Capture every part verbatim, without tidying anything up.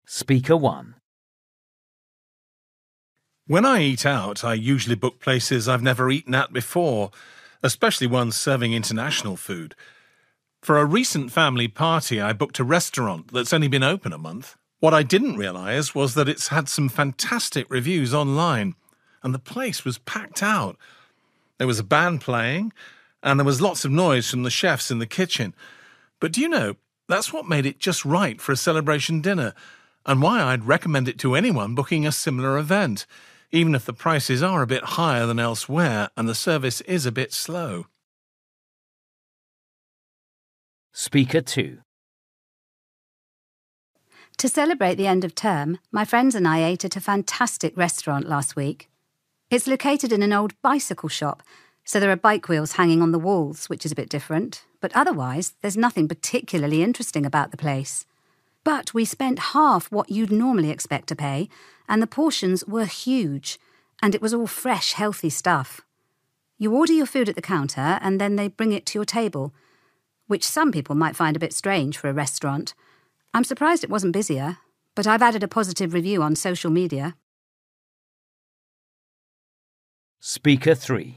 Speaker one. When I eat out, I usually book places I've never eaten at before, especially ones serving international food. For a recent family party, I booked a restaurant that's only been open a month. What I didn't realise was that it's had some fantastic reviews online, and the place was packed out. There was a band playing, and there was lots of noise from the chefs in the kitchen. But do you know, that's what made it just right for a celebration dinner, and why I'd recommend it to anyone booking a similar event, even if the prices are a bit higher than elsewhere and the service is a bit slow. Speaker two. To celebrate the end of term, my friends and I ate at a fantastic restaurant last week. It's located in an old bicycle shop, so there are bike wheels hanging on the walls, which is a bit different, but otherwise there's nothing particularly interesting about the place. But we spent half what you'd normally expect to pay, and the portions were huge, and it was all fresh, healthy stuff. You order your food at the counter, and then they bring it to your table, which some people might find a bit strange for a restaurant. I'm surprised it wasn't busier, but I've added a positive review on social media. Speaker three.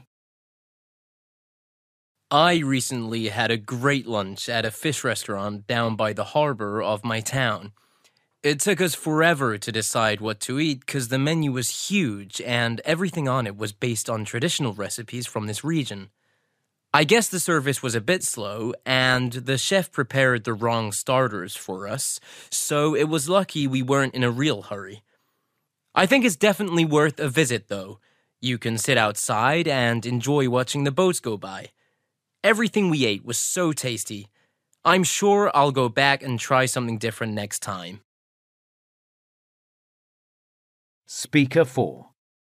I recently had a great lunch at a fish restaurant down by the harbour of my town. It took us forever to decide what to eat because the menu was huge and everything on it was based on traditional recipes from this region. I guess the service was a bit slow and the chef prepared the wrong starters for us, so it was lucky we weren't in a real hurry. I think it's definitely worth a visit though. You can sit outside and enjoy watching the boats go by. Everything we ate was so tasty. I'm sure I'll go back and try something different next time. Speaker four.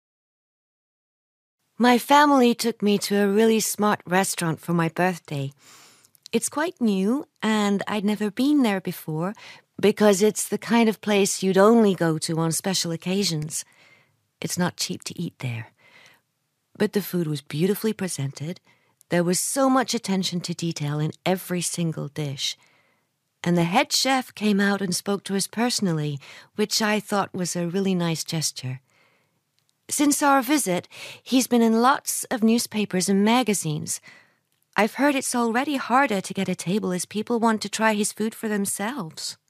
My family took me to a really smart restaurant for my birthday. It's quite new, and I'd never been there before because it's the kind of place you'd only go to on special occasions. It's not cheap to eat there. But the food was beautifully presented. There was so much attention to detail in every single dish. And the head chef came out and spoke to us personally, which I thought was a really nice gesture. Since our visit, he's been in lots of newspapers and magazines. I've heard it's already harder to get a table as people want to try his food for themselves.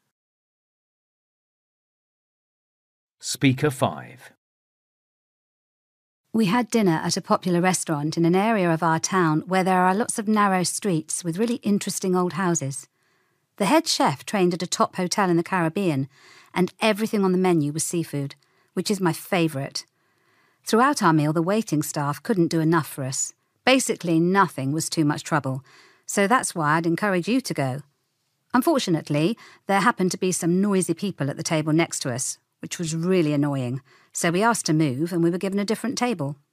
Speaker five. We had dinner at a popular restaurant in an area of our town where there are lots of narrow streets with really interesting old houses. The head chef trained at a top hotel in the Caribbean, and everything on the menu was seafood, which is my favourite. Throughout our meal, the waiting staff couldn't do enough for us. Basically, nothing was too much trouble, so that's why I'd encourage you to go. Unfortunately, there happened to be some noisy people at the table next to us, which was really annoying, so we asked to move and we were given a different table.